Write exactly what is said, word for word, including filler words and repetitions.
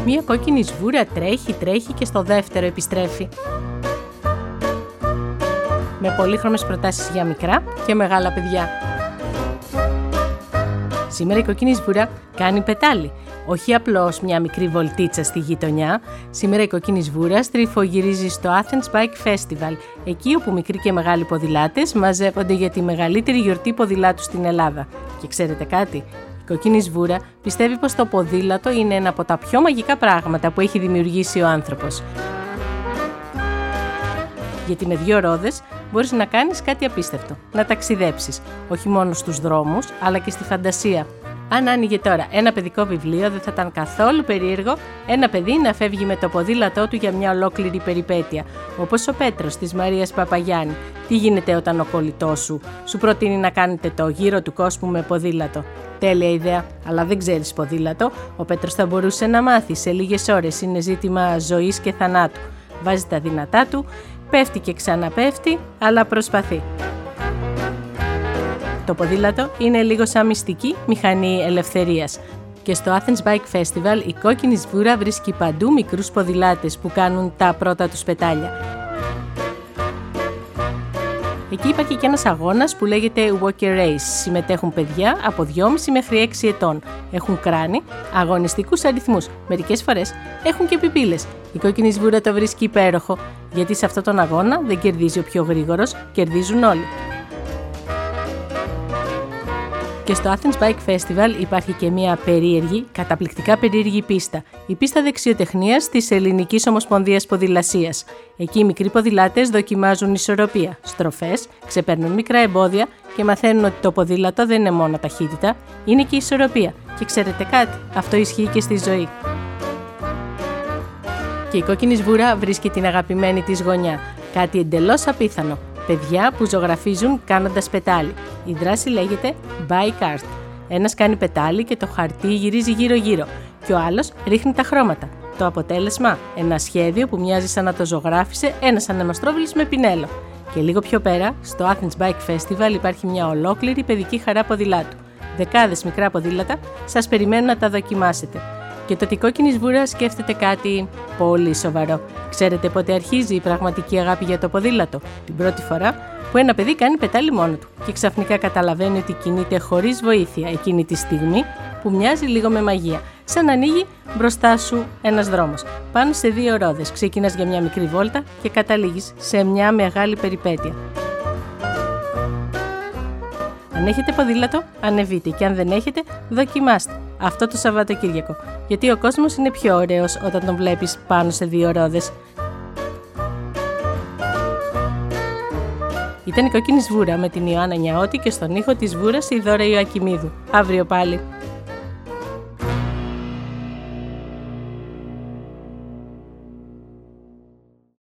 Μία κόκκινη σβούρα τρέχει, τρέχει και στο δεύτερο επιστρέφει. Με πολύχρωμες προτάσεις για μικρά και μεγάλα παιδιά. Σήμερα η κόκκινη σβούρα κάνει πετάλι. Όχι απλώς μια μικρή βολτίτσα στη γειτονιά. Σήμερα η κόκκινη σβούρα στριφογυρίζει στο Athens Bike Festival, εκεί όπου μικροί και μεγάλοι ποδηλάτες μαζεύονται για τη μεγαλύτερη γιορτή ποδηλάτου στην Ελλάδα. Και ξέρετε κάτι? Η κόκκινη σβούρα πιστεύει πως το ποδήλατο είναι ένα από τα πιο μαγικά πράγματα που έχει δημιουργήσει ο άνθρωπος. Γιατί με δύο ρόδες μπορείς να κάνεις κάτι απίστευτο, να ταξιδέψεις, όχι μόνο στους δρόμους, αλλά και στη φαντασία. Αν άνοιγε τώρα ένα παιδικό βιβλίο, δεν θα ήταν καθόλου περίεργο ένα παιδί να φεύγει με το ποδήλατό του για μια ολόκληρη περιπέτεια. Όπως ο Πέτρος της Μαρίας Παπαγιάννη. Τι γίνεται όταν ο κολλητός σου σου προτείνει να κάνετε το γύρο του κόσμου με ποδήλατο? Τέλεια ιδέα, αλλά δεν ξέρεις ποδήλατο. Ο Πέτρος θα μπορούσε να μάθει σε λίγες ώρες. Είναι ζήτημα ζωής και θανάτου. Βάζει τα δυνατά του, πέφτει και ξαναπέφτει, αλλά προσπαθεί. Το ποδήλατο είναι λίγο σαν μυστική μηχανή ελευθερίας. Και στο Athens Bike Festival η κόκκινη σβούρα βρίσκει παντού μικρούς ποδηλάτες που κάνουν τα πρώτα τους πετάλια. Εκεί υπάρχει και ένας αγώνας που λέγεται Walker Race. Συμμετέχουν παιδιά από δυόμισι μέχρι έξι ετών. Έχουν κράνη, αγωνιστικούς αριθμούς. Μερικές φορές έχουν και πιπίλες. Η κόκκινη σβούρα το βρίσκει υπέροχο, γιατί σε αυτόν τον αγώνα δεν κερδίζει ο πιο γρήγορος, κερδίζουν όλοι. Και στο Athens Bike Festival υπάρχει και μια περίεργη, καταπληκτικά περίεργη πίστα. Η πίστα δεξιοτεχνίας της Ελληνικής Ομοσπονδίας Ποδηλασίας. Εκεί οι μικροί ποδηλάτες δοκιμάζουν ισορροπία, στροφές, ξεπέρνουν μικρά εμπόδια και μαθαίνουν ότι το ποδήλατο δεν είναι μόνο ταχύτητα, είναι και ισορροπία. Και ξέρετε κάτι, αυτό ισχύει και στη ζωή. Και η κόκκινη σβούρα βρίσκει την αγαπημένη της γωνιά. Κάτι εντελώς απίθανο. Παιδιά που ζωγραφίζουν κάνοντας πετάλι. Η δράση λέγεται Bike Art. Ένας κάνει πετάλι και το χαρτί γυρίζει γύρω-γύρω και ο άλλος ρίχνει τα χρώματα. Το αποτέλεσμα, ένα σχέδιο που μοιάζει σαν να το ζωγράφισε ένας ανεμοστρόβιλος με πινέλο. Και λίγο πιο πέρα, στο Athens Bike Festival υπάρχει μια ολόκληρη παιδική χαρά ποδηλάτου. Δεκάδες μικρά ποδήλατα σας περιμένουν να τα δοκιμάσετε. Και το ότι η κόκκινη σβούρα σκέφτεται κάτι πολύ σοβαρό. Ξέρετε πότε αρχίζει η πραγματική αγάπη για το ποδήλατο? Την πρώτη φορά που ένα παιδί κάνει πετάλι μόνο του και ξαφνικά καταλαβαίνει ότι κινείται χωρίς βοήθεια εκείνη τη στιγμή που μοιάζει λίγο με μαγεία. Σαν να ανοίγει μπροστά σου ένας δρόμος. Πάνω σε δύο ρόδες ξεκινάς για μια μικρή βόλτα και καταλήγεις σε μια μεγάλη περιπέτεια. Αν έχετε ποδήλατο, ανεβείτε και αν δεν έχετε, δοκιμάστε αυτό το Σαββατοκύριακο. Γιατί ο κόσμος είναι πιο ωραίος όταν τον βλέπεις πάνω σε δύο ρόδες. Ήταν η κόκκινη σβούρα με την Ιωάννα Νιαώτη και στον ήχο της σβούρας η Δώρα Ιωακημίδου. Αύριο πάλι.